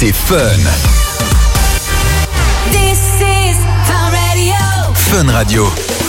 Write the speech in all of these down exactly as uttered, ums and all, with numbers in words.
c'est Fun. This is Fun Radio. Fun Radio.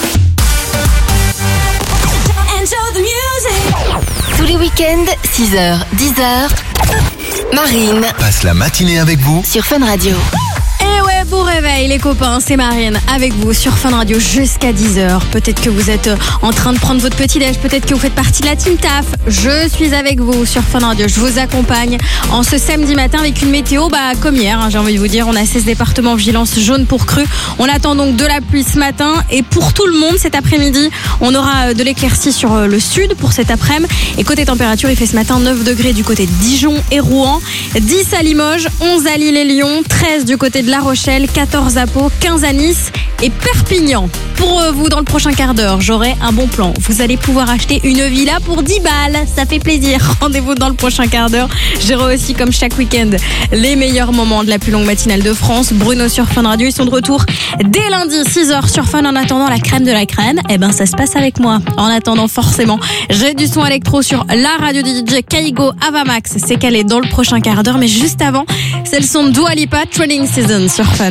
Enjoy the music. Tous les week-ends, six heures, dix heures, Marine Passe la matinée avec vous sur Fun Radio. Et ouais, vous réveille les copains, c'est Marine avec vous sur Fun Radio jusqu'à dix heures. Peut-être que vous êtes en train de prendre votre petit-déj, peut-être que vous faites partie de la team taf. Je suis avec vous sur Fun Radio, je vous accompagne en ce samedi matin avec une météo bah, comme hier, hein, j'ai envie de vous dire. On a seize départements en vigilance jaune pour crue. On attend donc de la pluie ce matin et pour tout le monde cet après-midi, on aura de l'éclaircie sur le sud pour cet après-midi. Et côté température, il fait ce matin neuf degrés du côté de Dijon et Rouen, dix à Limoges, onze à Lille et Lyon, treize du côté de La Rochelle, quatorze à Pau, quinze à Nice et Perpignan. Pour vous, dans le prochain quart d'heure, j'aurai un bon plan. Vous allez pouvoir acheter une villa pour dix balles. Ça fait plaisir. Rendez-vous dans le prochain quart d'heure. J'aurai aussi, comme chaque week-end, les meilleurs moments de la plus longue matinale de France. Bruno sur Fun Radio. Ils sont de retour dès lundi, six heures sur Fun. En attendant la crème de la crème, eh ben, ça se passe avec moi. En attendant, forcément, j'ai du son électro sur la radio du D J Kaigo Avamax. C'est qu'elle est dans le prochain quart d'heure. Mais juste avant, c'est le son de Dua Lipa, Trading Season sur Fun.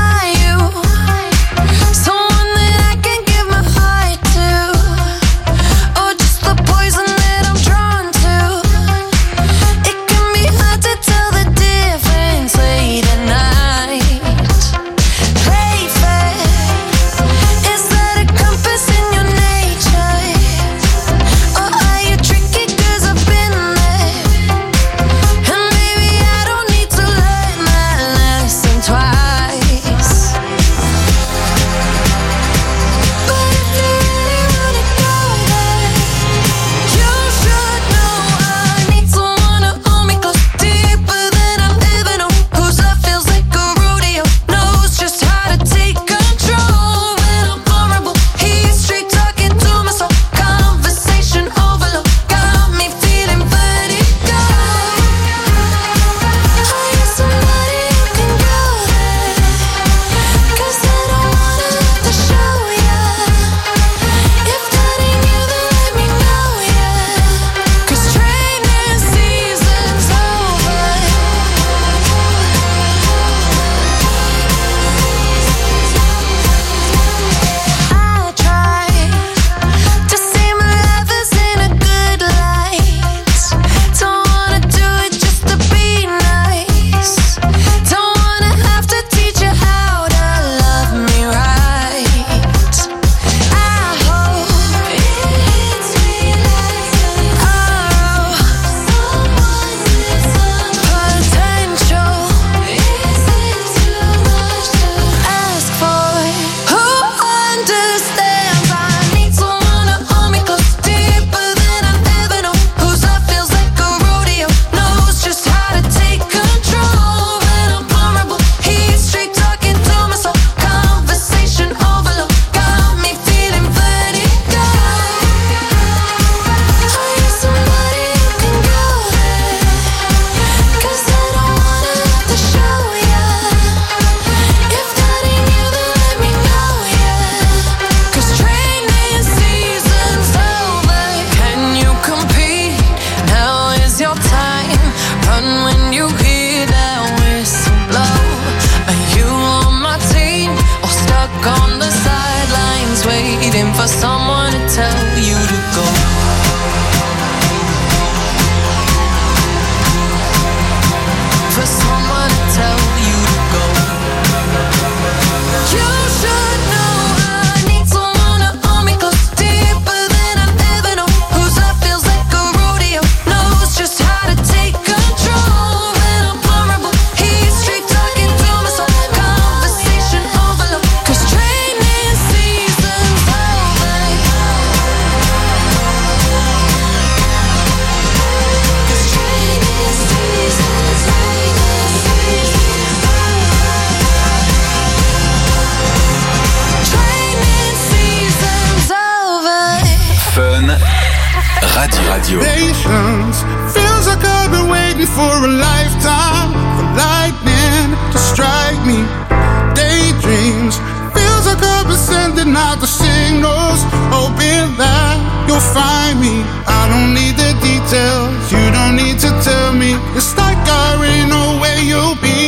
Radio. Patience feels like I've been waiting for a lifetime for lightning to strike me. Daydreams feels like I've been sending out the signals, hoping that you'll find me. I don't need the details, you don't need to tell me. It's like I already know where you'll be.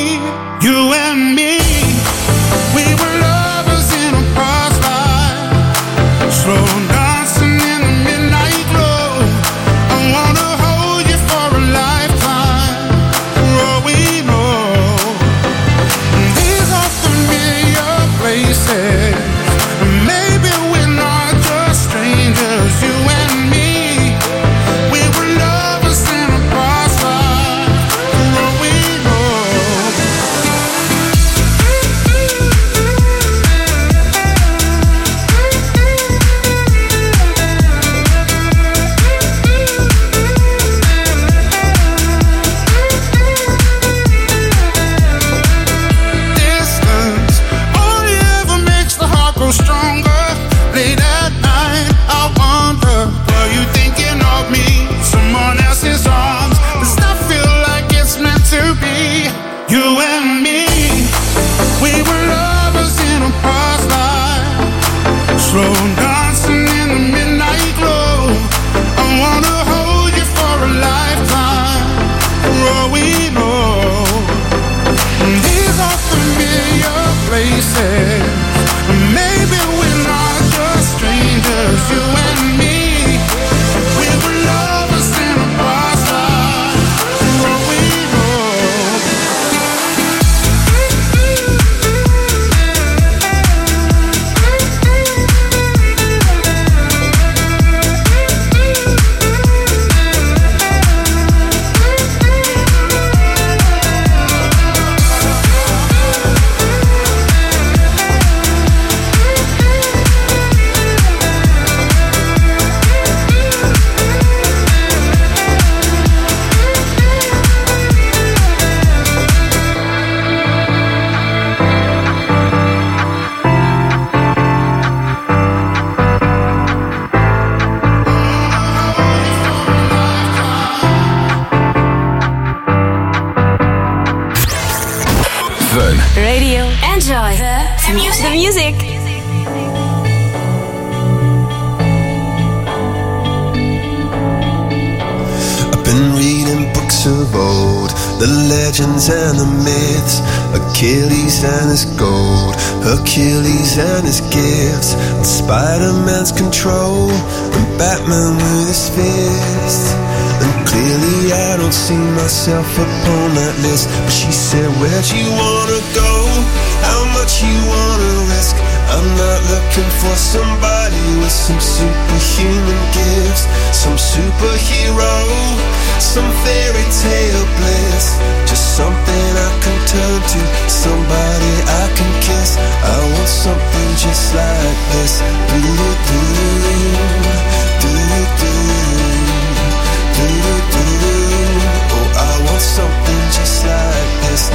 Radio. Enjoy the music. The music. I've been reading books of old, the legends and the myths, Achilles and his gold, Hercules and his gifts, and Spider-Man's control, and Batman with his fist. And clearly I don't see myself upon that list. But she said, where'd you wanna go? How much you wanna risk? I'm not looking for somebody with some superhuman gifts, some superhero, some fairy tale bliss. Just something I can turn to, somebody I can kiss. I want something just like this. Do-do-do, do-do-do. Oh, I want something just like this.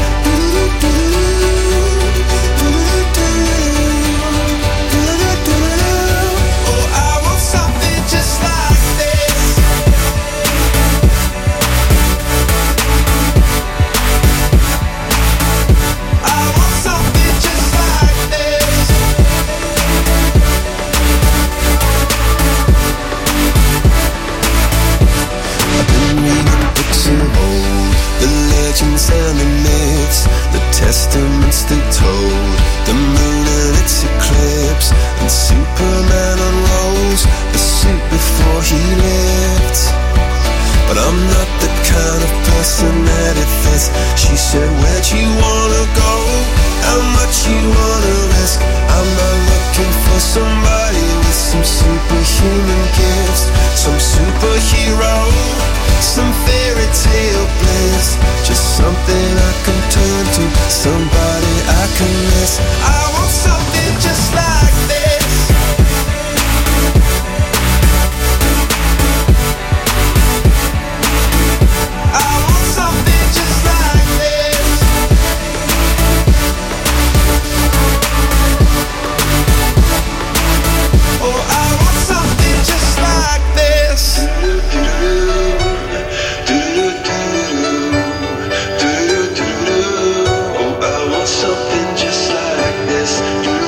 Oh, I want something just like this. I want something just like this. I've been reading books of old, the legends and the myths, the testaments they told, the moon and its eclipse, and Superman unrolls the suit before he lived. But I'm not the kind of person that it fits. She said, where'd you wanna go? How much you wanna risk? I'm not looking for somebody with some superhuman gifts, some superhero, some fairy tale bliss. Just something I can turn to, somebody I can miss. I want something just like this. I want something just like this. Oh, I want something just like this. Oh, I want something just like this.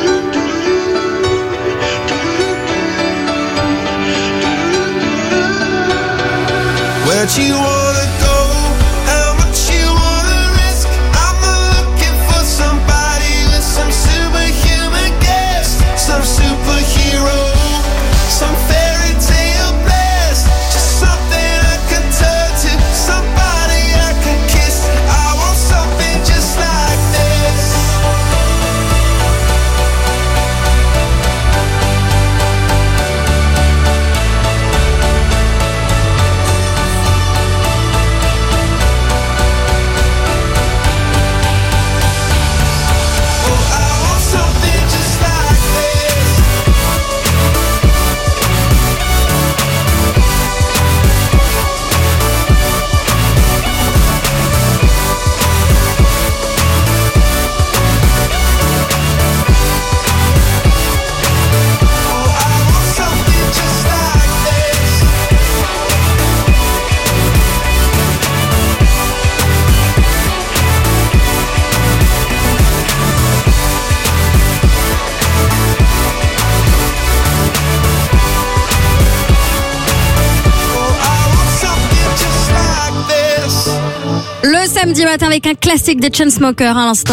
Where'd you wanna go? How much you wanna risk? I'm not looking for somebody with some superhuman gifts, some superhero, some fairy tale bliss. Just something I can turn to, somebody I can kiss. I want something just like this. Oh, I want something just like this. Oh, I want something just like this. Oh, I want something just like this. Le samedi matin avec un classique des Chainsmokers à l'instant.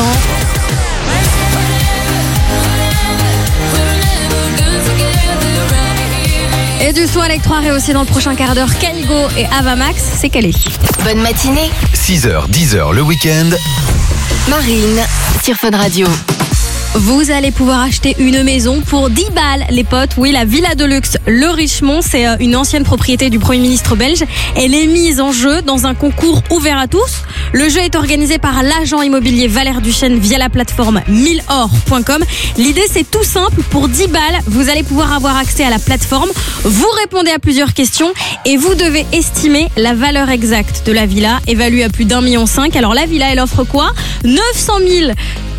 Et du son électro-arrêt aussi dans le prochain quart d'heure. Kaigo et Avamax, c'est calé. Bonne matinée, six heures, dix heures le week-end. Marine sur Fun Radio. Vous allez pouvoir acheter une maison pour dix balles, les potes. Oui, la Villa de Luxe Le Richemont, c'est une ancienne propriété du Premier ministre belge. Elle est mise en jeu dans un concours ouvert à tous. Le jeu est organisé par l'agent immobilier Valère Duchesne via la plateforme mille or point com. L'idée, c'est tout simple. Pour dix balles, vous allez pouvoir avoir accès à la plateforme. Vous répondez à plusieurs questions et vous devez estimer la valeur exacte de la villa, évaluée à plus d'un million cinq. Alors, la villa, elle offre quoi ? neuf cent mille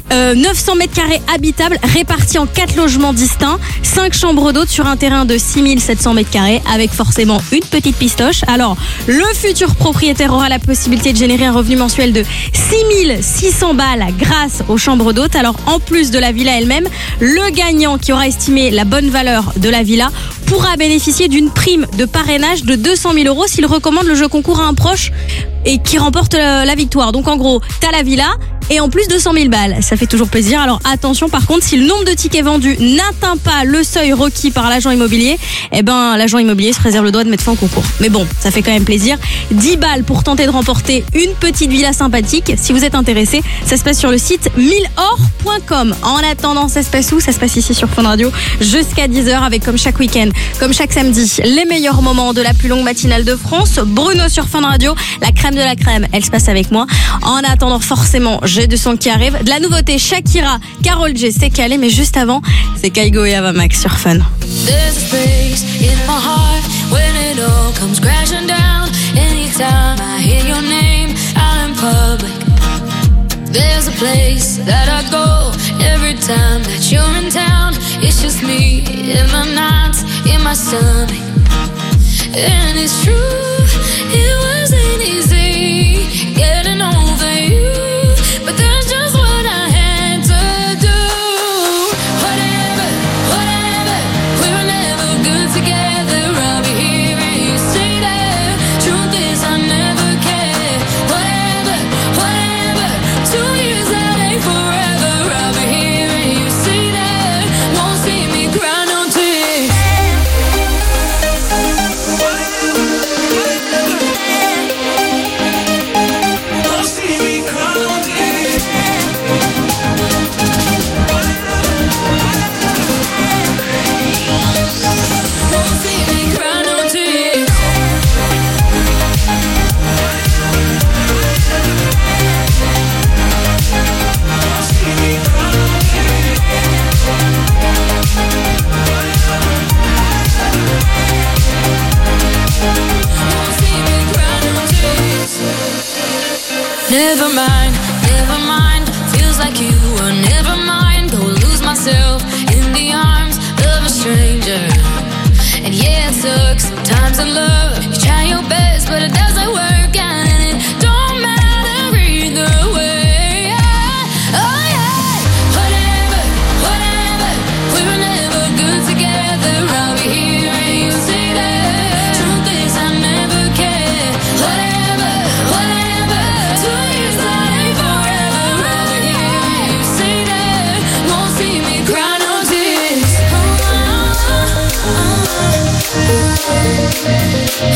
euh, neuf cents mètres carrés habitables répartis en quatre logements distincts, cinq chambres d'hôtes sur un terrain de six mille sept cents mètres carrés avec forcément une petite pistoche. Alors, le futur propriétaire aura la possibilité de générer un revenu mensuel de six mille six cents balles grâce aux chambres d'hôtes. Alors, en plus de la villa elle-même, le gagnant qui aura estimé la bonne valeur de la villa pourra bénéficier d'une prime de parrainage de deux cent mille euros s'il recommande le jeu concours à un proche et qui remporte la, la victoire. Donc en gros, t'as la villa et en plus deux cent mille balles. Ça fait toujours plaisir. Alors attention par contre, si le nombre de tickets vendus n'atteint pas le seuil requis par l'agent immobilier, eh ben l'agent immobilier se réserve le droit de mettre fin au concours. Mais bon, ça fait quand même plaisir. dix balles pour tenter de remporter une petite villa sympathique. Si vous êtes intéressé, ça se passe sur le site mille or point com. En attendant, ça se passe où ? Ça se passe ici sur Fun Radio jusqu'à dix heures avec comme chaque week-end, comme chaque samedi, les meilleurs moments de la plus longue matinale de France. Bruno sur Fun Radio, la crème de la crème, elle se passe avec moi. En attendant, forcément, j'ai du son qui arrive. De la nouveauté, Shakira, Karol G, c'est calé, mais juste avant, c'est Kaigo et Ava Max sur Fun. There's a space in my heart when it all comes crashing down. Anytime I hear your name out in public, there's a place that I go every time that you're in town. It's just me in the nights, in my stomach. And it's true, it wasn't easy getting over you, but that's just what I had to do. Whatever, whatever, we were never good together. I'll be here and you say that. Truth is I never cared. Whatever, whatever, two years that ain't forever. I'll be here and you say that. Won't see me cry no tears. Never mind, never mind. Feels like you were never mind. Go lose myself in the arms of a stranger. And yeah, it sucks sometimes in love. You try your best, but it doesn't work out, and it don't matter either way. Oh yeah, whatever, whatever. We were never good together. I'll be here and you say that. Truth is I never cared. Whatever, whatever. Two years that ain't forever. I'll be here and you say that. Won't see me cry no tears. Oh, oh, oh, oh.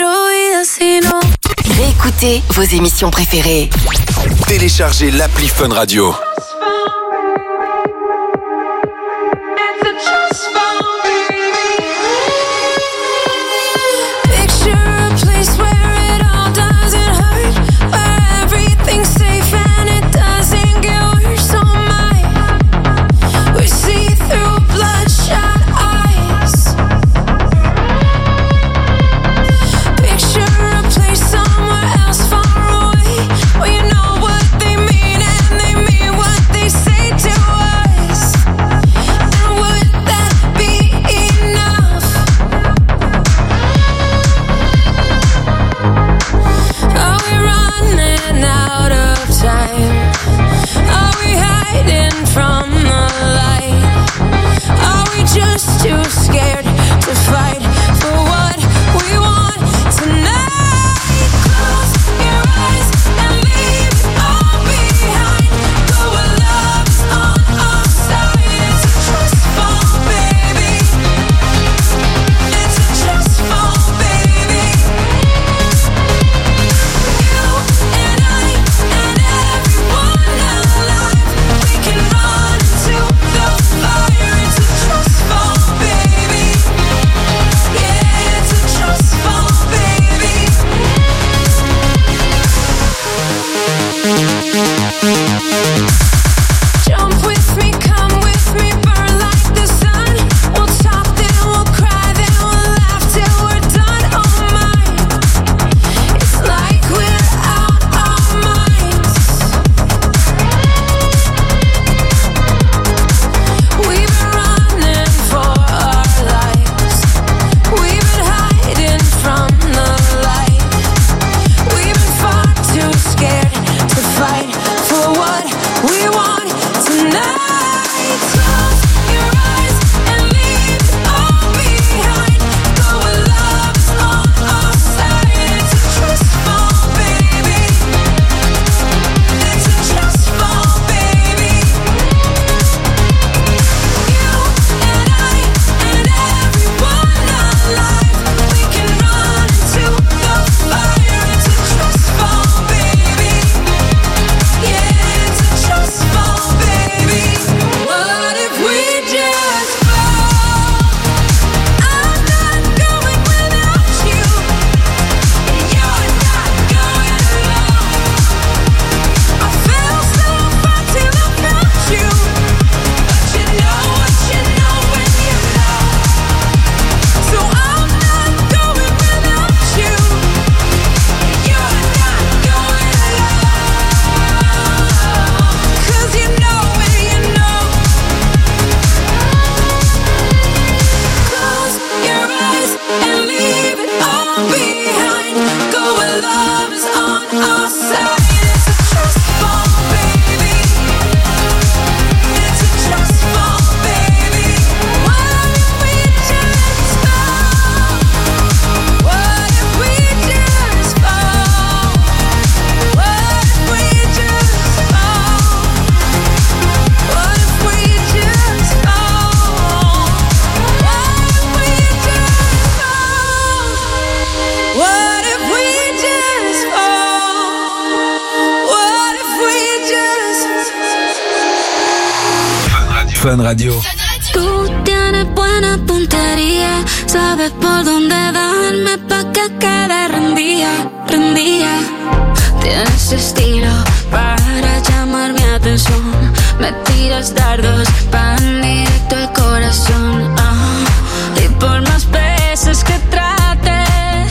destruida si no. Réécoutez vos émissions préférées. Téléchargez l'appli Fun Radio. Fun Radio. Tú tienes buena puntería, sabes por dónde darme pa' que quede rendida, rendida. Tienes estilo para llamar mi atención, me tiras dardos pan directo al corazón. Uh, y por más veces que trate,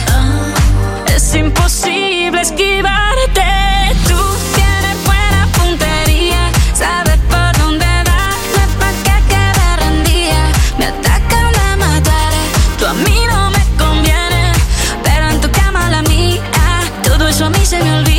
uh, es imposible esquivarte. Tú tienes buena puntería, sabes por dónde darme pa' que quede rendida. Me atacan, me mataré, tú a mí no me conviene, pero en tu cama la mía, todo eso a mí se me olvida.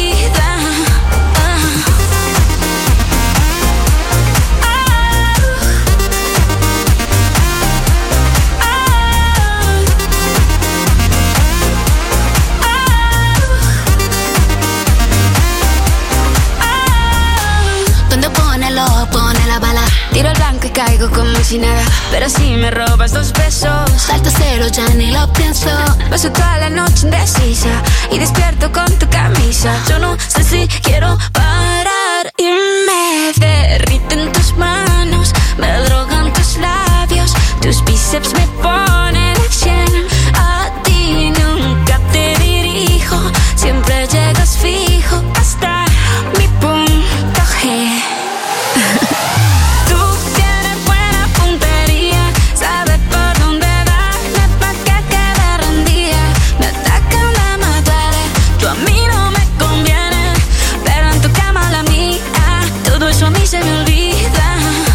Tiro el blanco caigo como si nada, pero si me robas dos besos, salto cero, ya ni lo pienso. Paso toda la noche indecisa y despierto con tu camisa. Yo no sé si quiero parar y me derriten tus manos, me drogan tus labios, tus bíceps me ponen a cien. A ti nunca te dirijo, siempre llegas fijo hasta mi punto G. Tú tienes buena puntería, sabes por dónde darle pa' que quede rendida. Me atacan, la me duele, tú a mí no me conviene, pero en tu cama la mía, todo eso a mí se me olvida.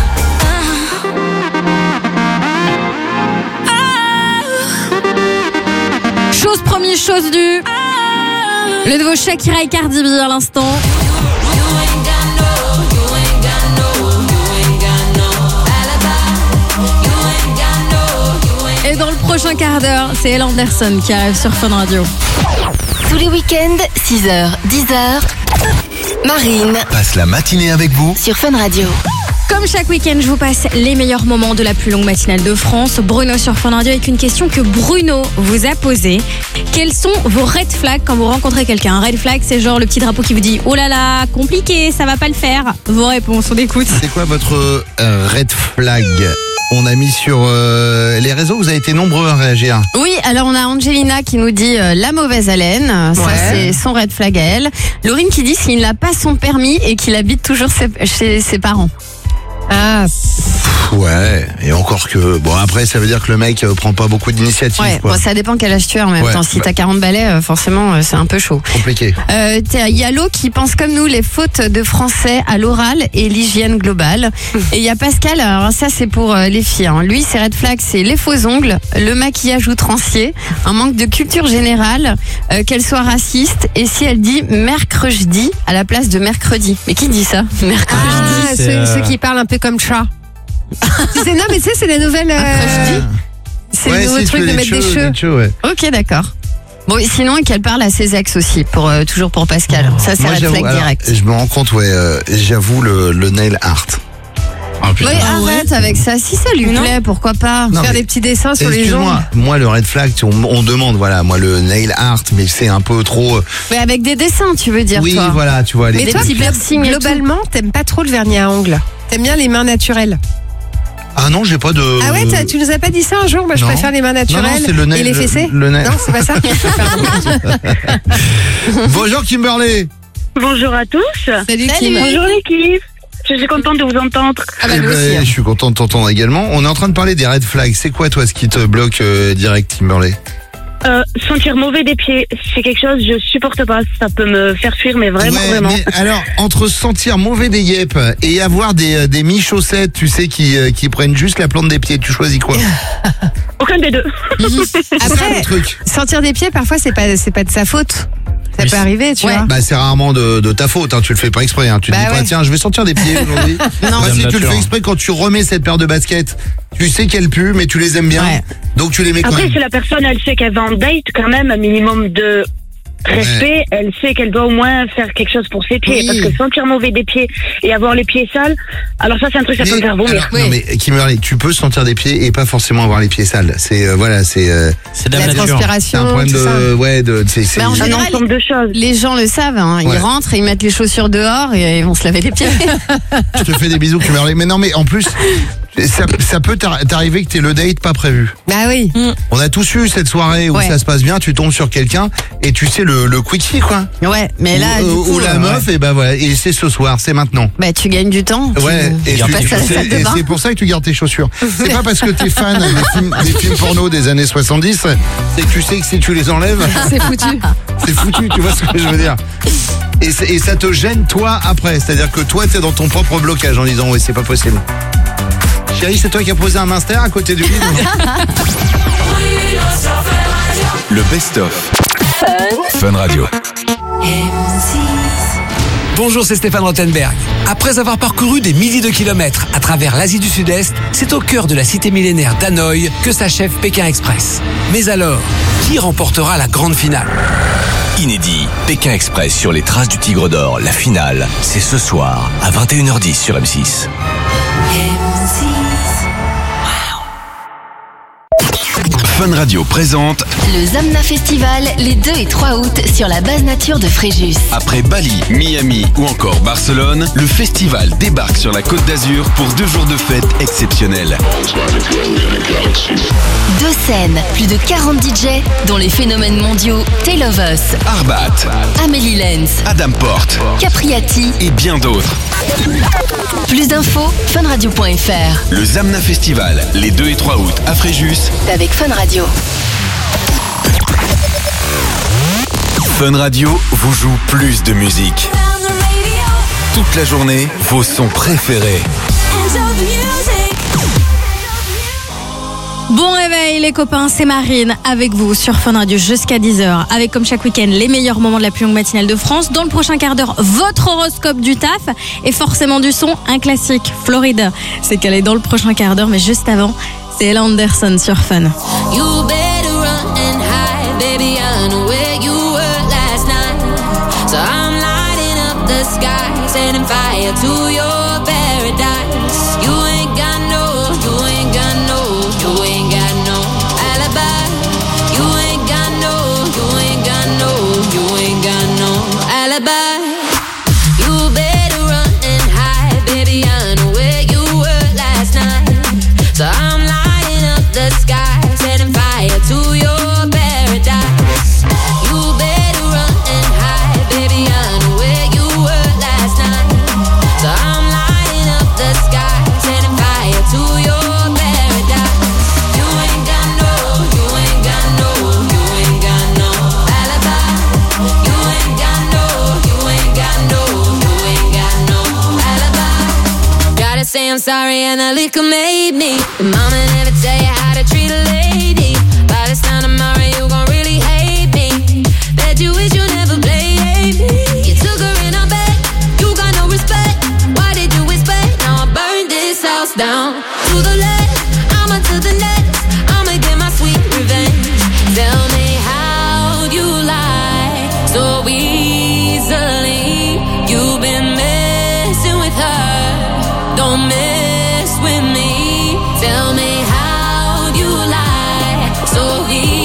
Chose promise, chose due. Le nouveau Shakira et Cardi B à l'instant. Et dans le prochain quart d'heure, c'est Elle Anderson qui arrive sur Fun Radio. Tous les week-ends, six heures, dix heures, Marine Passe la matinée avec vous. sur Fun Radio. Comme chaque week-end, je vous passe les meilleurs moments de la plus longue matinale de France. Bruno sur Fun Radio avec une question que Bruno vous a posée. Quels sont vos red flags quand vous rencontrez quelqu'un? Un red flag, c'est genre le petit drapeau qui vous dit « Oh là là, compliqué, ça va pas le faire ». Vos réponses, on écoute. C'est quoi votre euh, red flag? On a mis sur euh, les réseaux, vous avez été nombreux à réagir. Oui, alors on a Angelina qui nous dit euh, la mauvaise haleine, ça Ouais. c'est son red flag à elle. Laurine qui dit qu'il n'a pas son permis et qu'il habite toujours ses- chez ses parents. Ah, Ouais, et encore que... Bon, après, ça veut dire que le mec euh, prend pas beaucoup d'initiatives, Ouais, quoi. bon, ça dépend quel âge tu as en même Ouais, temps. Si bah. t'as quarante balais, euh, forcément, euh, c'est un peu chaud. Compliqué. Euh, t'as- Il y a Lo qui pense comme nous les fautes de français à l'oral et l'hygiène globale. Et il y a Pascal, alors ça c'est pour euh, les filles. Hein. Lui, ses red flags, c'est les faux ongles, le maquillage outrancier, un manque de culture générale, euh, qu'elle soit raciste, et si elle dit mercredi à la place de mercredi. Mais qui dit ça? Mercredi. ah c'est, ceux, euh, ceux qui parlent un peu comme chat. Tu sais, non, mais tu sais, c'est des nouvelles. euh, C'est Ouais, le nouveau si, truc tu de fais mettre des cheveux, cheveux. des cheveux, ouais. Ok, d'accord. Bon, et sinon, et qu'elle parle à ses ex aussi, pour euh, toujours pour Pascal. Ça, c'est Moi, red j'avoue, flag alors, direct. je me rends compte, ouais, euh, j'avoue le, le nail art. Ah, putain. Oui, arrête avec ça. Si ça lui plaît, pourquoi pas? Non, faire mais- des petits dessins sur les Excuse-moi, jambes. moi le red flag, tu- on, on demande, voilà, moi le nail art, mais c'est un peu trop. euh, Mais avec des dessins, tu veux dire, oui, toi? voilà, tu vois. Les Mais des toi, petits glo- piercings et tout. globalement, t'aimes pas trop le vernis à ongles. T'aimes bien les mains naturelles. Ah non, j'ai pas de. Ah ouais, t'as- tu nous as pas dit ça un jour? Moi, je Non. préfère les mains Non, naturelles non, c'est le nail- et les le- fessées. le nail- Non, c'est pas ça. Bonjour Kimberly. Bonjour à tous. Salut, Salut. Kim. Bonjour l'équipe. Je suis contente de vous entendre. Ah bah, Eh nous ben, aussi, hein. Je suis content de t'entendre également. On est en train de parler des red flags. C'est quoi toi ce qui te bloque euh, direct, Kimberly? Euh, sentir mauvais des pieds, c'est quelque chose je supporte pas. Ça peut me faire fuir, mais vraiment, Ouais, vraiment. mais alors, entre sentir mauvais des yeux et avoir des, euh, des mi-chaussettes, tu sais, qui, euh, qui prennent juste la plante des pieds, tu choisis quoi? Aucun des deux. C'est ça, Après, le truc. sentir des pieds, parfois, c'est pas, c'est pas de sa faute. Ça Oui, peut c'est- arriver, tu Ouais. vois. Bah c'est rarement de, de ta faute, hein. Tu le fais pas exprès, hein. Tu te Bah dis pas ouais. tiens je vais sentir des pieds aujourd'hui. Non. Bah, si Dame tu le nature. fais exprès quand tu remets cette paire de baskets, tu sais qu'elles puent mais tu les aimes bien, Ouais. donc tu les mets quand Après, même. si la personne, elle sait qu'elle va en date, quand même, un minimum de respect, elle sait qu'elle doit au moins faire quelque chose pour ses pieds. Oui. Parce que sentir mauvais des pieds et avoir les pieds sales, alors ça, c'est un truc, ça peut me faire vomir. alors, non mais Kimberly, tu peux sentir des pieds et pas forcément avoir les pieds sales. C'est euh, voilà, c'est euh, C'est de la, La nature. c'est un transpiration, problème tout ça. de ouais de c'est c'est- Bah, en Un général, ensemble de choses. les gens le savent, hein. Ils Ouais. rentrent, ils mettent les chaussures dehors et ils vont se laver les pieds. je te fais des bisous Kimberly. Mais non mais en plus ça, ça peut t'ar- t'arriver que t'aies le date pas prévu. Bah oui. On a tous eu cette soirée où Ouais. ça se passe bien, tu tombes sur quelqu'un et tu sais le, le quickie quoi. Ouais, mais là, ou, du ou- coup, ou la euh, meuf et bah voilà et c'est ce soir, c'est maintenant. bah, tu gagnes du temps. tu- Ouais, et, tu tu- passes à la c'est- salle de et bain. c'est pour ça que tu gardes tes chaussures. C'est pas parce que t'es fan des films, des films porno des années soixante-dix, c'est que tu sais que si tu les enlèves, C'est foutu. c'est foutu, tu vois ce que je veux dire. Et, c'est- et ça te gêne toi après, c'est-à-dire que toi t'es dans ton propre blocage en disant ouais c'est pas possible. Chérie, c'est toi qui as posé un master à côté du lit. Le best-of. Fun Radio. Bonjour, c'est Stéphane Rothenberg. Après avoir parcouru des milliers de kilomètres à travers l'Asie du Sud-Est, c'est au cœur de la cité millénaire d'Hanoï que s'achève Pékin Express. Mais alors, qui remportera la grande finale? Inédit, Pékin Express sur les traces du Tigre d'Or. La finale, c'est ce soir à vingt et une heures dix sur M six. M six. Fun Radio présente Le Zamna Festival les deux et trois août sur la base nature de Fréjus. après Bali, Miami ou encore Barcelone, le festival débarque sur la Côte d'Azur pour deux jours de fête exceptionnels. Deux scènes, plus de quarante D J, dont les phénomènes mondiaux Tale of Us, Arbat, Amélie Lenz, Adam Porte Capriati. et bien d'autres. Plus d'infos, funradio point f r. Le Zamna Festival les deux et trois août à Fréjus. Avec Fun Radio. Fun Radio vous joue plus de musique. Toute la journée, vos sons préférés. Bon réveil les copains, c'est Marine avec vous sur Fun Radio jusqu'à dix heures. Avec comme chaque week-end les meilleurs moments de la plus longue matinale de France. Dans le prochain quart d'heure, votre horoscope du taf et forcément du son, un classique, Florida. C'est qu'elle est dans le prochain quart d'heure, mais juste avant, c'est Ella Anderson sur Fun. You better run and hide, baby. I know where you were last night. So I'm lighting up the sky, setting fire to your paradise. You ain't got no, you ain't got no, you ain't got no alibi. You ain't got no, you ain't got no, you ain't got no alibi. You better run and hide, baby. I know where you were last night. So I'm lighting up the sky, setting fire to your paradise. You better run and hide, baby. I know where you were last night. So I'm lighting up the sky, setting fire to your paradise. You ain't got no, you ain't got no, you ain't got no alibi. You ain't got no, you ain't got no, you ain't got no alibi. Gotta say I'm sorry and the liquor made me. Your mama never tell you how to treat a lady. By this time tomorrow you gon' really hate me. Bet you wish you never played me. You took her in her bed, you got no respect. Why did you expect? Now I burned this house down. To the left, I'ma to the next. I'ma get my sweet revenge. Tell me how you lie so easily. You've been messing with her, don't mess with me. Tell me how you lie so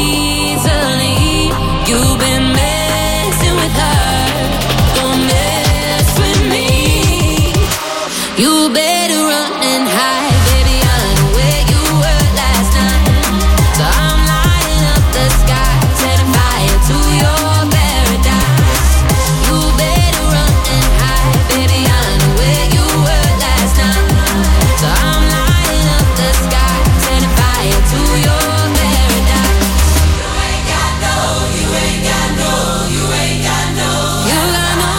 easily. You've been messing with her, don't mess with me. You better run and hide, baby. I know where you were last night. So I'm lighting up the sky, setting fire to your paradise. You better run and hide, baby. I know where you were last night. So I'm lighting up the sky, setting fire to your paradise. You ain't got no, you ain't got no, you ain't got no. You got no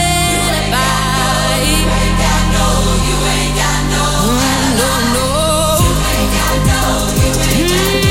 alibi. You ain't got no, you ain't got no. No, no. You ain't got no, you ain't got no.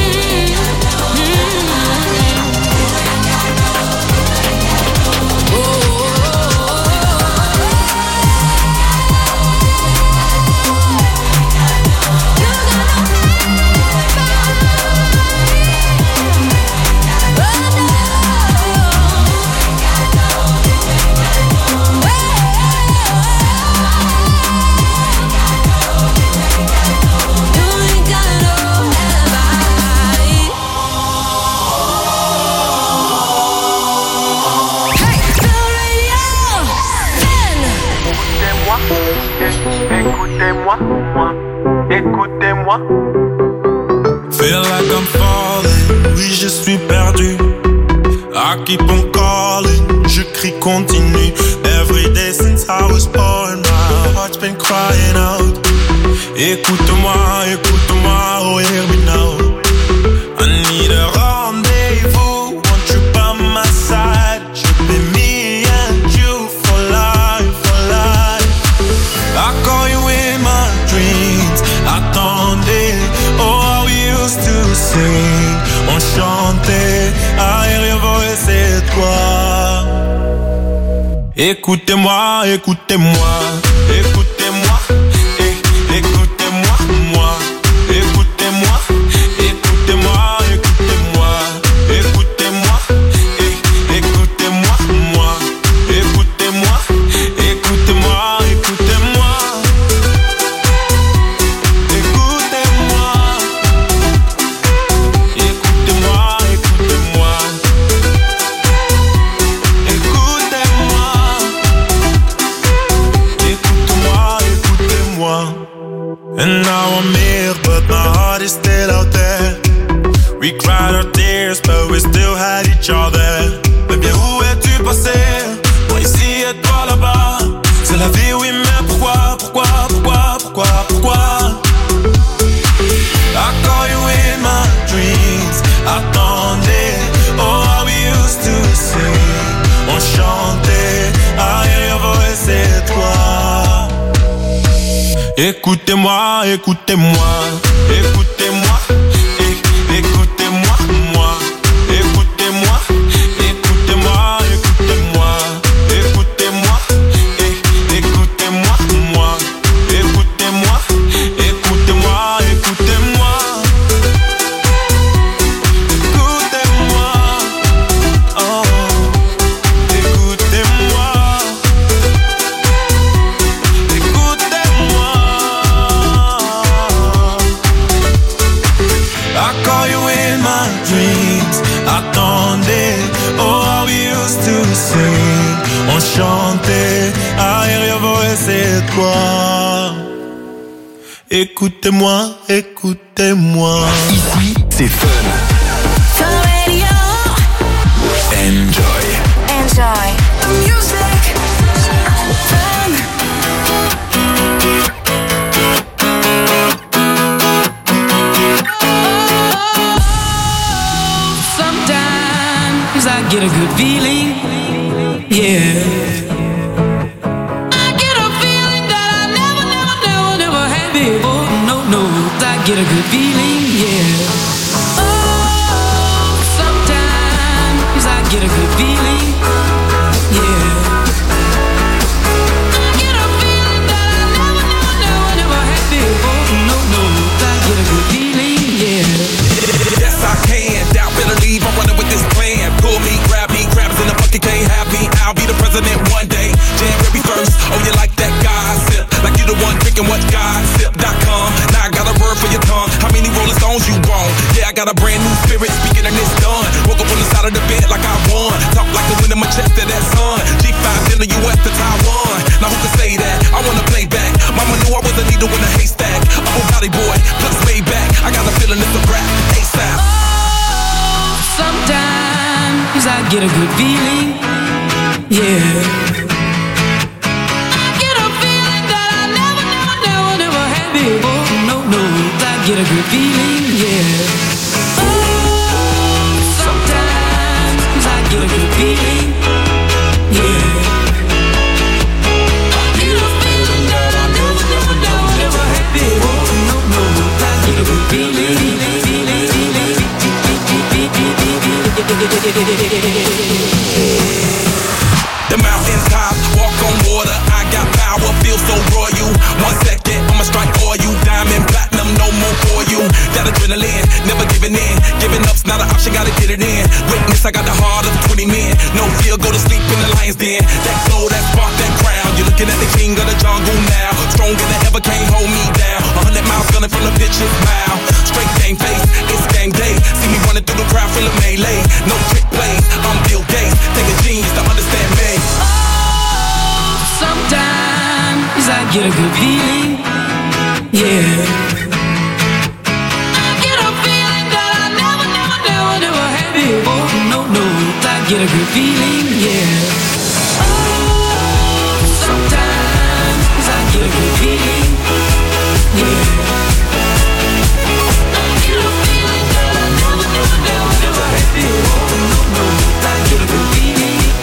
Écoutez-moi, moi, écoutez-moi. Feel like I'm falling, oui je suis perdu. I keep on calling, je crie continue. Every day since I was born, my heart's been crying out. Écoute-moi, écoute-moi, oh hear me now. I need a rendez-vous, want you by my side. Should be me and you for life, for life. I call you in my dreams, attendez. Oh, how we used to sing, on chantait. Arrière voix, c'est toi. Écoutez-moi, écoutez-moi, écoutez-moi, é- écoutez-moi, moi, écoutez-moi, écoutez-moi, écoutez-moi, écoutez-moi, é- écoutez-moi, moi, écoutez-moi, écoutez-moi, écoutez-moi, écoutez-moi. Écoutez-moi, écoutez-moi, écoutez-moi, é- écoutez-moi, moi. Écoutez-moi, écoutez-moi, écoutez-moi, écoutez-moi, é- écoutez-moi, moi. Écoutez-moi, écoutez-moi, écoutez-moi. Écoutez-moi, oh, écoutez-moi. Écoutez-moi. I call you in my dreams. Attendez, oh how we used to sing. On chantait, arrière-voix c'est toi. Écoutez-moi, écoutez-moi. Ici, c'est fun. Fun Radio. Enjoy. Enjoy the music. Fun. Sometimes I get a good feeling, yeah. I get a feeling that I never, never, never, never had before. No, no, I get a good feeling, yeah. Oh, sometimes I get a good feeling, yeah. I get a feeling that I never, never, never, never had before. No, no, I get a good feeling, yeah. Yes, I can. Doubt, better leave. I'm running with this plan. Pull me, grab me, crabs in the bucket, can't have me. I'll be the president one day. January first. Oh, you like that gossip? Like you the one drinking what gossip dot com. Now I got a word for your tongue. How many Rolling Stones you want? Yeah, I got a brand new spirit speaking and it's done. Woke up on the side of the bed like I won. Talk like the wind in my chest to that sun. G five in the U S to Taiwan. Now who can say that? I wanna play back. Mama knew I was a needle in a haystack. Upper Valley boy, plus way back. I got a feeling it's a rap. ASAP. Sometimes I get a good feeling, yeah. I get a feeling that I never, never, never, never had before. No, no, I get a good feeling, yeah. Oh, sometimes I get a good feeling, yeah. I get a feeling that I never, never, never, never had before. No, no, I get a good feeling, feeling, feeling, feeling. The mountain top, walk on water. I got power, feel so royal. One second, I'ma strike all you. Diamond, platinum, no more for you. That adrenaline, never giving in. Giving up's not an option, gotta get it in. Witness, I got the heart of twenty men. No fear, go to sleep in the lion's den. That glow, that spark, that crown. You're looking at the king of the jungle now. Stronger than ever, can't hold me down. A hundred miles gunning from the pitcher's mouth. Straight game face, it's game day. See me running through the crowd full of melee. No trick plays, I'm Bill Gates. Take a genius to understand me. Oh, sometimes I get a good feeling, yeah. I get a feeling that I never, never, never, never had before. No, no, I get a good feeling, yeah. Oh, sometimes I get a good feeling, yeah. I get a feeling that I never, never, never, never had before. No, no, I get a good feeling.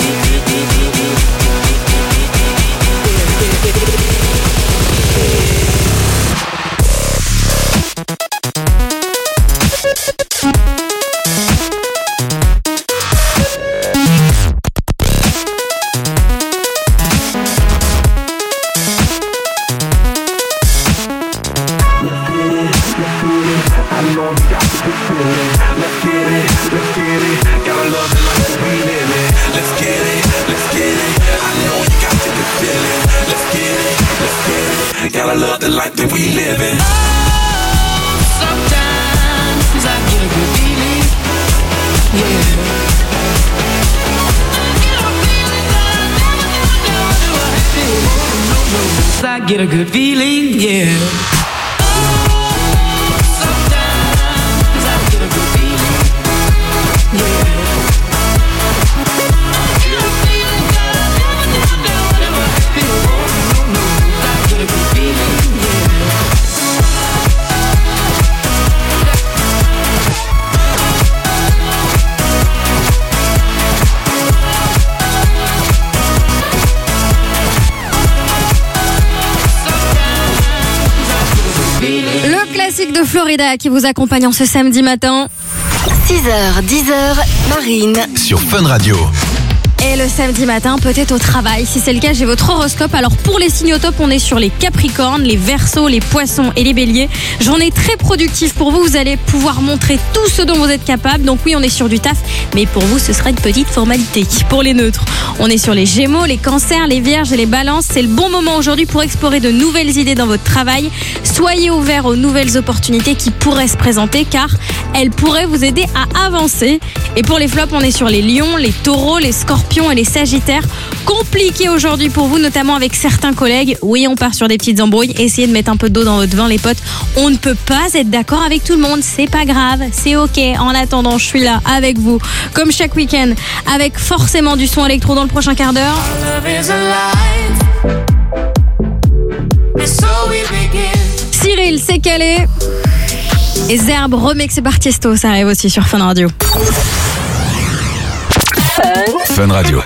Gotta love the life that we live in. Oh, sometimes I get a good feeling, yeah. I get a feeling that I never, never, never, never had before. No, no, I get a good feeling, yeah. Oh, sometimes I get a good feeling, yeah. I get a feeling that I never, never, never, never had before. No, no, I get a good feeling, yeah. Sometimes de Florida qui vous accompagne en ce samedi matin. six heures, dix heures, Marine. Sur Fun Radio. Et le samedi matin, peut-être au travail. Si c'est le cas, j'ai votre horoscope. Alors pour les signes top, on est sur les Capricornes, les Verseaux, les Poissons et les Béliers. Journée très productive pour vous. Vous allez pouvoir montrer tout ce dont vous êtes capable. Donc oui, on est sur du taf, mais pour vous, ce sera une petite formalité. Pour les neutres, on est sur les Gémeaux, les Cancers, les Vierges et les Balances. C'est le bon moment aujourd'hui pour explorer de nouvelles idées dans votre travail. Soyez ouverts aux nouvelles opportunités qui pourraient se présenter, car elles pourraient vous aider à avancer. Et pour les flops, on est sur les Lions, les Taureaux, les Scorpions et les Sagittaires. Compliqué aujourd'hui pour vous, notamment avec certains collègues. Oui, on part sur des petites embrouilles. Essayez de mettre un peu d'eau dans votre vin, les potes. On ne peut pas être d'accord avec tout le monde. C'est pas grave, c'est ok. En attendant, je suis là avec vous, comme chaque week-end, avec forcément du son électro dans le prochain quart d'heure. Cyril, c'est calé. Et Zerbe, remixé par Tiesto, ça arrive aussi sur Fun Radio. Fun Radio.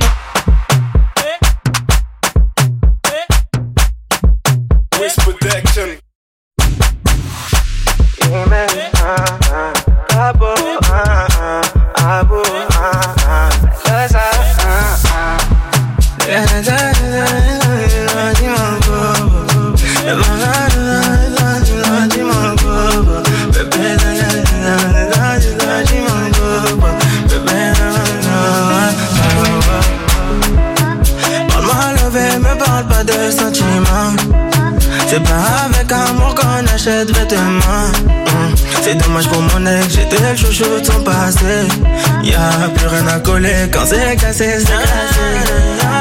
C'est pas avec amour qu'on achète vêtements. mmh. C'est dommage pour mon ex, j'étais le chouchou de son passé. Y'a plus rien à coller quand c'est cassé, c'est cassé.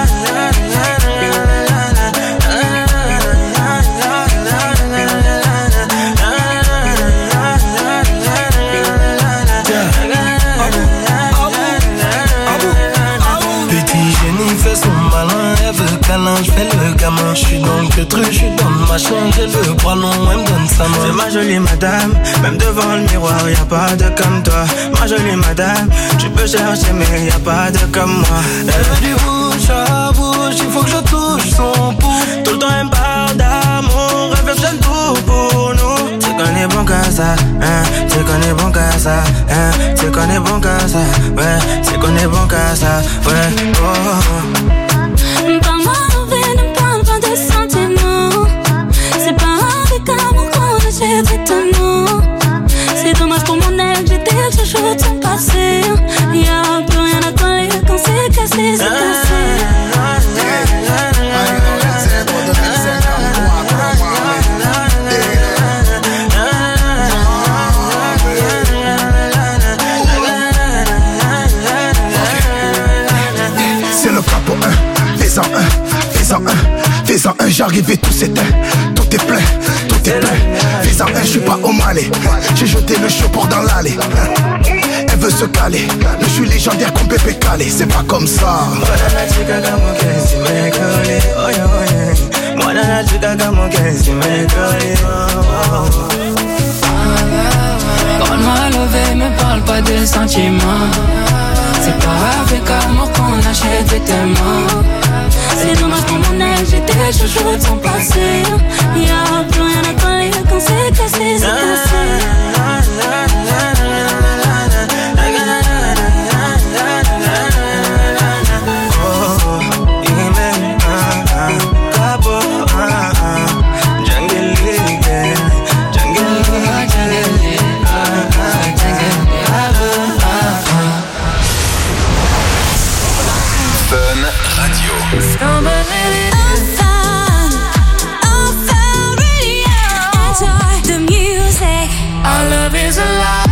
Je fais le gamin, je suis dans le truc, je suis dans le machin, j'ai le bras long, elle me donne sa main. C'est ma jolie madame, même devant le miroir, y'a pas de comme toi. Ma jolie madame, tu peux chercher mais y'a pas de comme moi. Elle veut du bouche à bouche, il faut que je touche son pouce. Tout le temps elle me parle d'amour, elle veut que j'aime tout pour nous. Tu connais bon qu'à ça, hein, tu connais bon qu'à ça, hein, tu connais bon qu'à ça, ouais, tu connais bon qu'à ça, ouais, oh. Parle-moi envers, ne parle pas de sentiments. C'est pas avec amour qu'on achète vêtements. C'est dommage pour mon ex, j'étais le chouchou de son passé. Y'a plus rien à coller quand c'est cassé, c'est cassé. C'est le capo un, fais-en un, fais-en un, fais-en un, j'arrive et tout s'éteint. Tout est plein, tout est plein. Fais-en un, je suis pas au Malais. J'ai jeté le chaud dans l'allée. Elle veut se caler, je suis légendaire comme Pépé Calé. C'est pas comme ça. Parle-moi levé, me parle pas de sentiments. C'est pas avec amour qu'on achète vêtements. C'est dommage pour mon ex, j'étais le chouchou de son passé. Y'a plus rien à coller quand c'est cassé, c'est cassé. Our love is alive.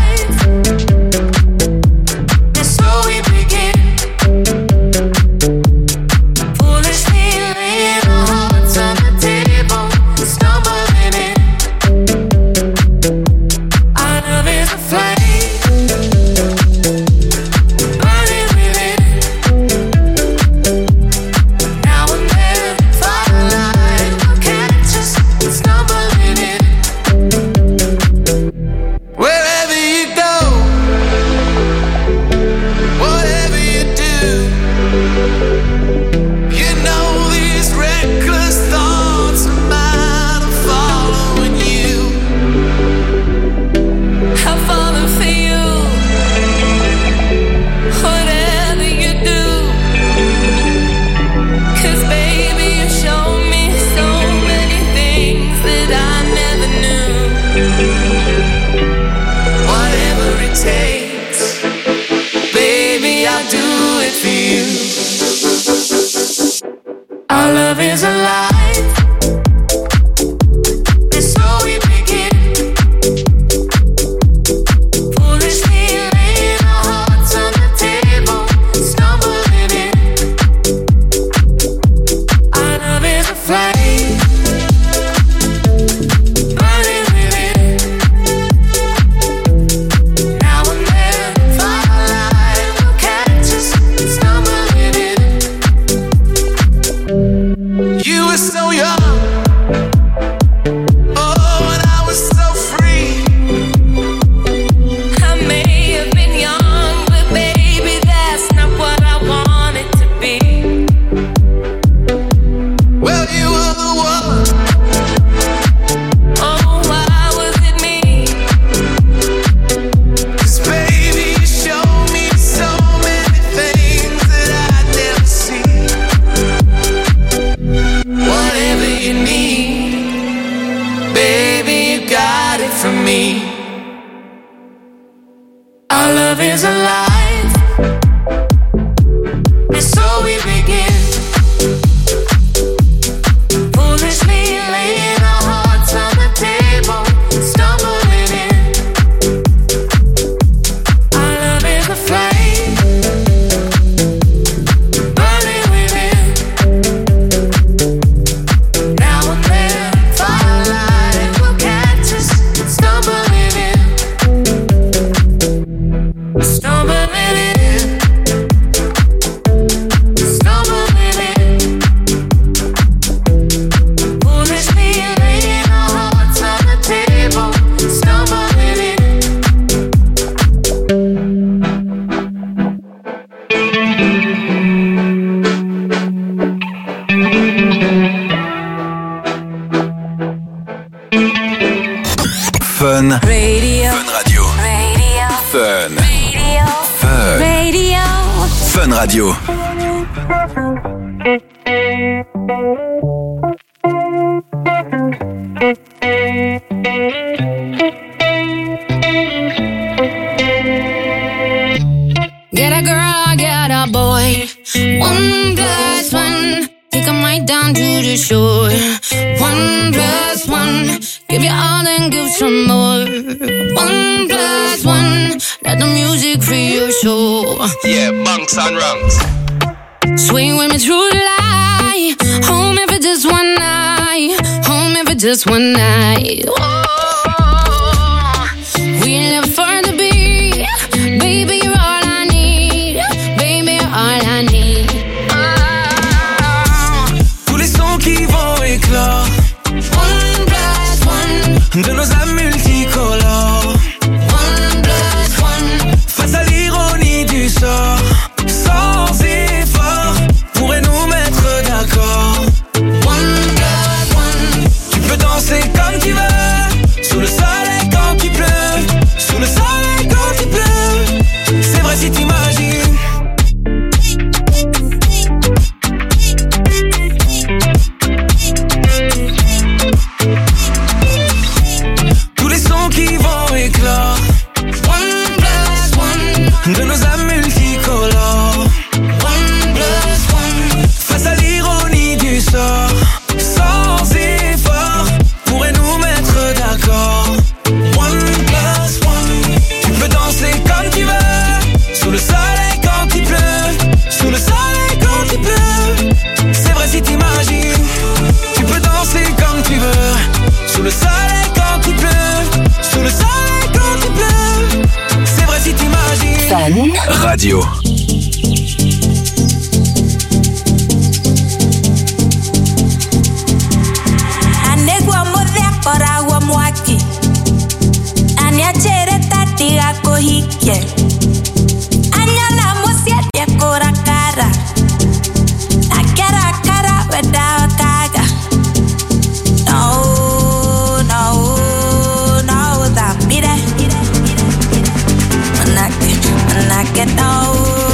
is alive. And so we begin. Foolishly laying our hearts on the table, stumbling in. Our love is a flame, burning within. Now and then, firelight will catch us, stumbling in. You were so young, oh, and I was so free. I may have been young, but baby, that's not what I wanted to be. Well, you were the one. Oh, why was it me? 'Cause baby, you showed me so many things that I'd never seen. Whatever you need, baby, you got it from me. Our love is alive, and so we begin. Foolishly laying our hearts on the table, stumbling in. Our love is a flame, burning within. Now and then, firelight will catch us, stumbling in. Stumbling in. Stumbling in. Foolishly laying our hearts on the table, stumbling in. Fun. Radio. Fun Radio. Radio. Fun. Radio. Fun. Radio. Fun Radio. Get a girl, get a boy. One plus one, take 'em right down to the shore. One plus one, give you all and give some more. One plus one, let the music free your soul. Yeah, bunks and rungs. Swing with me through the light. Home if it's just one night. Home if it's just one night. Oh, we live for the beat. Baby, you're all I need. Baby, you're all I need. Tous les sons qui vont éclore. One plus one. De nos âmes multicolores. One plus one. Face à l'ironie du sort. Sans effort, pourrait nous mettre d'accord. One plus one. Tu peux danser comme tu veux. Sous le soleil quand il pleut. Sous le soleil quand il pleut. C'est vrai si t'imagines. Tous les sons qui vont éclore. One plus one. De nos âmes multicolores. One plus one. Face à l'ironie du sort. Sans effort, pourrait nous mettre d'accord. One plus one. Tu peux danser comme tu veux. Sous le soleil quand il pleut. Sous le soleil quand il pleut. C'est vrai si t'imagines. Tu peux danser comme tu veux. Sous le soleil quand il pleut. Sous le soleil quand il pleut. C'est vrai si t'imagines. Fun Radio. Anegwa muthekora wa mwaki aniachere tatiga kuhikie anyana musiendie kurakara akarakara wenda kaga no no no thambire manake manake no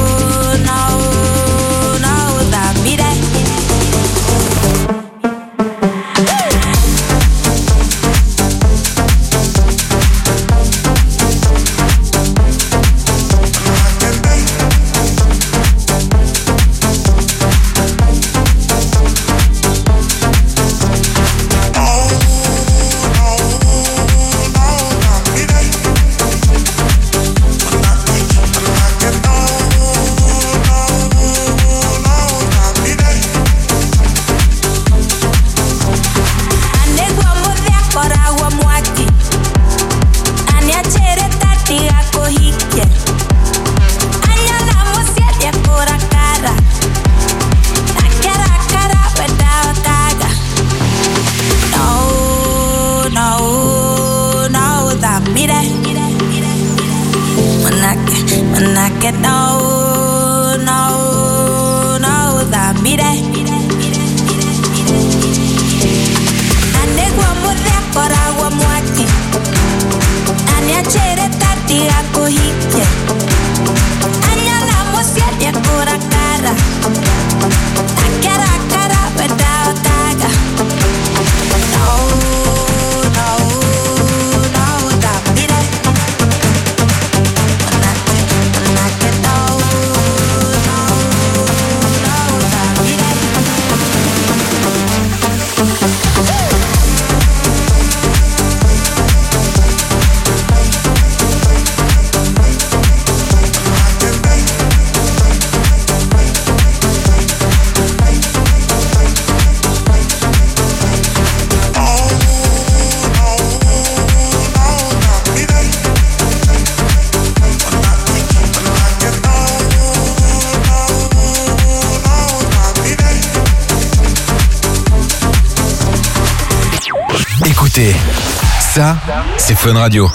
écoutez, ça, c'est Fun Radio.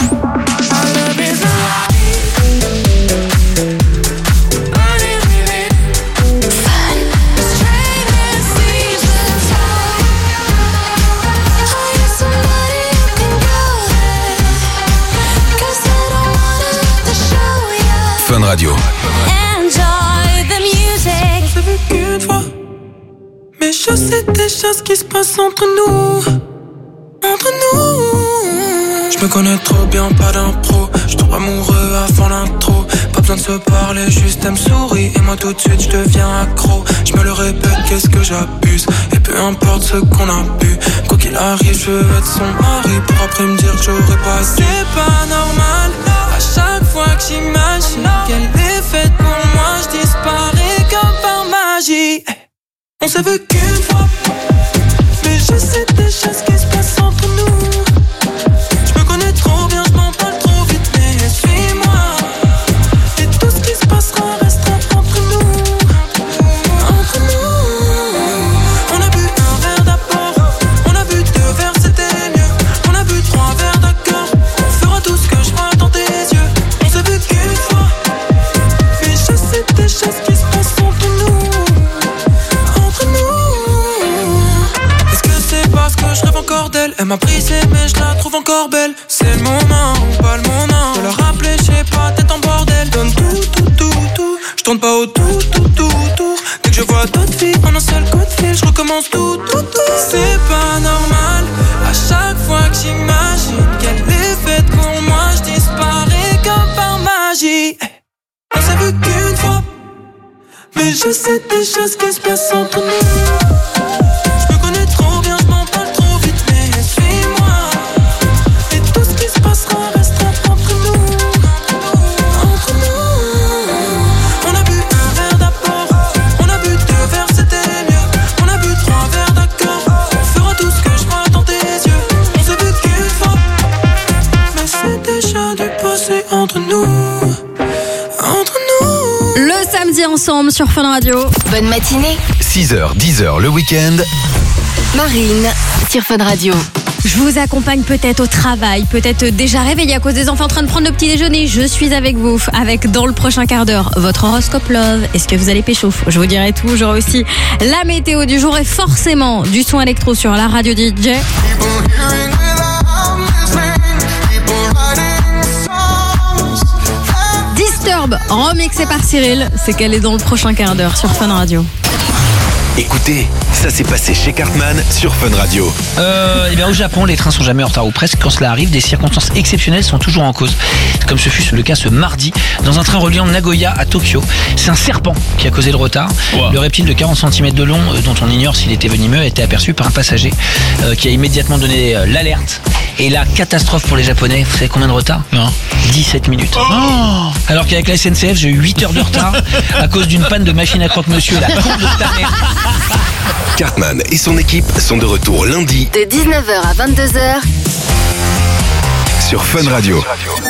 Fun Radio. Enjoy the music. Je veux qu'une fois, mais je sais déjà ce qui se passe entre nous. Entre nous. Je me connais trop bien, pas d'impro. Je tombe amoureux avant l'intro. Pas besoin de se parler, juste elle me sourit. Et moi tout de suite je deviens accro. Je me le répète, qu'est-ce que j'abuse. Et peu importe ce qu'on a bu, quoi qu'il arrive, je veux être son mari. Pour après me dire que j'aurais pas. C'est pas normal. À chaque fois que j'imagine qu'elle est faite pour moi, je disparais comme par magie. On s'est vu qu'une fois, mais je sais déjà ce qui se passe entre nous. Je me connais trop bien, je m'en parle trop vite, mais suis-moi. Et tout ce qui se passera restera entre nous. Entre nous. On a bu un verre d'abord, on a bu deux verres, c'était mieux. On a bu trois verres, d'accord. On fera tout ce que je vois dans tes yeux. On s'est vu qu'une fois, mais je sais déjà ce qui se passe entre nous. Entre nous. Est-ce que c'est parce que je rêve encore d'elle? Elle m'a brisé mais je la trouve encore belle. C'est le moment ou pas le moment de la rappeler, je sais pas, tête en bordel. Donne tout, tout, tout, tout. Je tourne pas au tout, tout, tout, tout. Dès que je vois d'autres filles en un seul coup de fil, je recommence tout, tout, tout. C'est pas normal. À chaque fois que j'imagine qu'elle est faite pour moi, je disparais comme par magie. On s'est vu qu'une fois, mais je sais déjà ce qui se passe entre nous. Je me connais trop bien, je m'en parle trop vite, mais suis-moi. Et tout ce qui se passera restera entre nous. Entre nous. On a bu un verre d'abord, on a bu deux verres, c'était mieux. On a bu trois verres, d'accord. On fera tout ce que je vois dans tes yeux. On s'est vu qu'une fois, mais c'est déjà du passé entre nous. Entre nous. Le samedi ensemble sur Fun Radio. Bonne matinée. six heures, dix heures le week-end. Marine sur Fun Radio. Je vous accompagne peut-être au travail, peut-être déjà réveillé à cause des enfants en train de prendre le petit déjeuner. Je suis avec vous, avec dans le prochain quart d'heure, votre horoscope love. Est-ce que vous allez pécho? Je vous dirai tout. J'aurai aussi la météo du jour et forcément du son électro sur la radio D J. Disturb, remixé par Cyril. C'est qu'elle est dans le prochain quart d'heure sur Fun Radio. Écoutez, ça s'est passé chez Cartman sur Fun Radio. Euh, eh bien, au Japon, les trains sont jamais en retard ou presque. Quand cela arrive, des circonstances exceptionnelles sont toujours en cause. Comme ce fut le cas ce mardi dans un train reliant Nagoya à Tokyo. C'est un serpent qui a causé le retard. Wow. Le reptile de quarante centimètres de long, euh, dont on ignore s'il était venimeux, a été aperçu par un passager euh, qui a immédiatement donné euh, l'alerte. Et la catastrophe pour les Japonais, vous savez combien de retard? Non. dix-sept minutes. Oh. Alors qu'avec la S N C F, j'ai eu huit heures de retard à cause d'une panne de machine à croque-monsieur. La con de ta mère. Cartman et son équipe sont de retour lundi de dix-neuf heures à vingt-deux heures sur Fun Radio.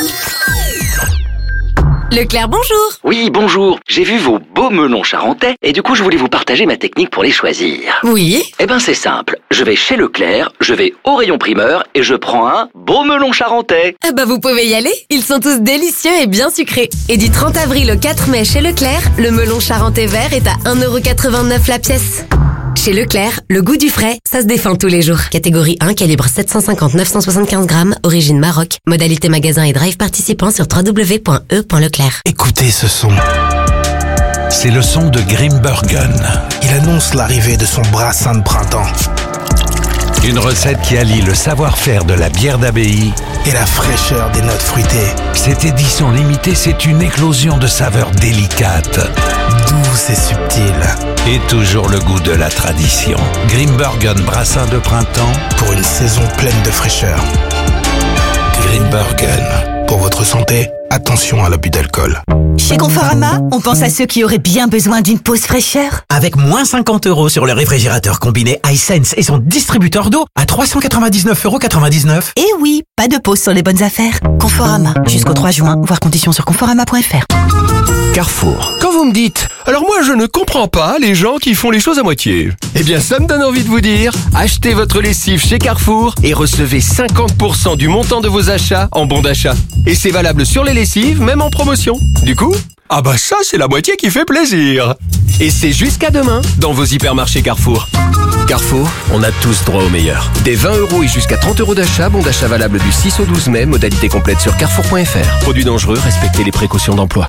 Leclerc, bonjour. Oui, bonjour. J'ai vu vos beaux melons charentais et du coup, je voulais vous partager ma technique pour les choisir. Oui. Eh ben, c'est simple. Je vais chez Leclerc, je vais au rayon primeur et je prends un beau melon charentais. Ah bah, vous pouvez y aller. Ils sont tous délicieux et bien sucrés. Et du trente avril au quatre mai chez Leclerc, le melon charentais vert est à un euro quatre-vingt-neuf la pièce. Chez Leclerc, le goût du frais, ça se défend tous les jours. Catégorie un, calibre sept cent cinquante à neuf cent soixante-quinze grammes, origine Maroc. Modalité magasin et drive participant sur w w w point e point leclerc. Écoutez ce son. C'est le son de Grimbergen. Il annonce l'arrivée de son brassin de printemps. Une recette qui allie le savoir-faire de la bière d'abbaye et la fraîcheur des notes fruitées. Cette édition limitée, c'est une éclosion de saveurs délicates, douces et subtiles. Et toujours le goût de la tradition. Grimbergen brassin de printemps pour une saison pleine de fraîcheur. Grimbergen. Pour votre santé, attention à l'abus d'alcool. Chez Conforama, on pense à ceux qui auraient bien besoin d'une pause fraîcheur. Avec moins cinquante euros sur le réfrigérateur combiné iSense et son distributeur d'eau à trois cent quatre-vingt-dix-neuf euros quatre-vingt-dix-neuf. Et oui, pas de pause sur les bonnes affaires. Conforama, jusqu'au trois juin, voir conditions sur conforama point f r. Carrefour. Quand vous me dites « Alors moi je ne comprends pas les gens qui font les choses à moitié », eh bien ça me donne envie de vous dire « Achetez votre lessive chez Carrefour et recevez cinquante pour cent du montant de vos achats en bon d'achat. Et c'est valable sur les lessives, même en promotion. Du coup, ah bah ça c'est la moitié qui fait plaisir. Et c'est jusqu'à demain dans vos hypermarchés Carrefour. Carrefour, on a tous droit au meilleur. Des vingt euros et jusqu'à trente euros d'achat, bon d'achat valable du six au douze mai, modalité complète sur carrefour point f r. Produits dangereux, respectez les précautions d'emploi.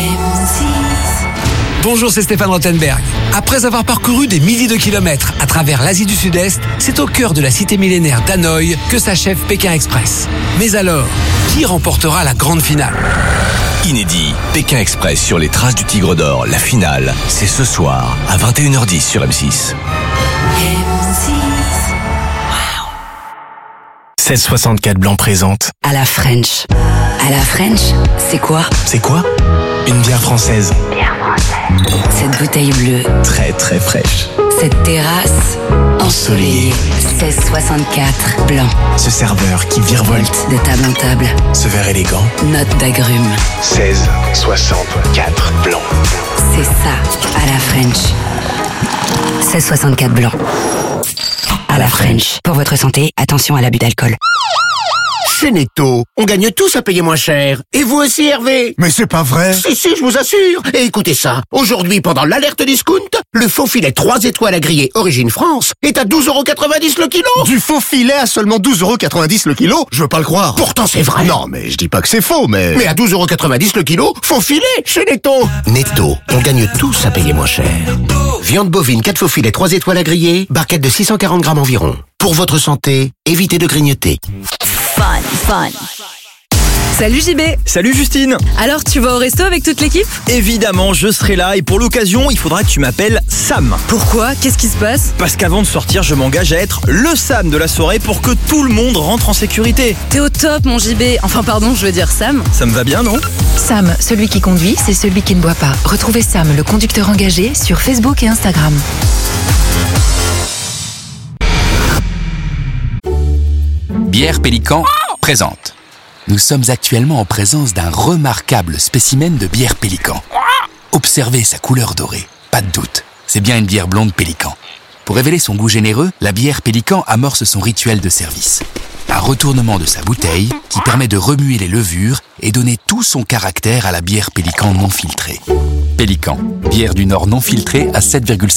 Bonjour, c'est Stéphane Rothenberg. Après avoir parcouru des milliers de kilomètres à travers l'Asie du Sud-Est, c'est au cœur de la cité millénaire d'Hanoï que s'achève Pékin Express. Mais alors, qui remportera la grande finale ? Inédit, Pékin Express sur les traces du Tigre d'Or, la finale, c'est ce soir à vingt et une heures dix sur M six. seize soixante-quatre Blanc présente. À la French. À la French, c'est quoi? C'est quoi? Une bière française. Bière française. Cette bouteille bleue. Très très fraîche. Cette terrasse ensoleillée. seize soixante-quatre Blanc. Ce serveur qui virevolte de table en table. Ce verre élégant. Note d'agrumes. seize soixante-quatre Blanc. C'est ça, à la French. seize soixante-quatre Blanc. À la French. Pour votre santé, attention à l'abus d'alcool. Chez Netto, on gagne tous à payer moins cher. Et vous aussi, Hervé? Mais c'est pas vrai. Si, si, je vous assure. Et écoutez ça. Aujourd'hui, pendant l'alerte discount, le faux filet trois étoiles à griller Origine France est à douze euros quatre-vingt-dix le kilo. Du faux filet à seulement douze euros quatre-vingt-dix le kilo? Je veux pas le croire. Pourtant, c'est vrai. Non, mais je dis pas que c'est faux, mais... Mais à douze euros quatre-vingt-dix le kilo, faux filet chez Netto. Netto, on gagne tous à payer moins cher. Viande bovine, quatre faux filets, trois étoiles à griller, barquette de six cent quarante grammes environ. Pour votre santé, évitez de grignoter. Fun, fun. Salut J B. Salut Justine. Alors, tu vas au resto avec toute l'équipe? Évidemment, je serai là et pour l'occasion, il faudra que tu m'appelles Sam. Pourquoi? Qu'est-ce qui se passe? Parce qu'avant de sortir, je m'engage à être le Sam de la soirée pour que tout le monde rentre en sécurité. T'es au top, mon J B. Enfin, pardon, je veux dire Sam. Ça me va bien, non? Sam, celui qui conduit, c'est celui qui ne boit pas. Retrouvez Sam, le conducteur engagé, sur Facebook et Instagram. Bière Pélican présente. Nous sommes actuellement en présence d'un remarquable spécimen de bière Pélican. Observez sa couleur dorée, pas de doute, c'est bien une bière blonde Pélican. Pour révéler son goût généreux, la bière Pélican amorce son rituel de service. Un retournement de sa bouteille qui permet de remuer les levures et donner tout son caractère à la bière Pélican non filtrée. Pélican, bière du Nord non filtrée à sept virgule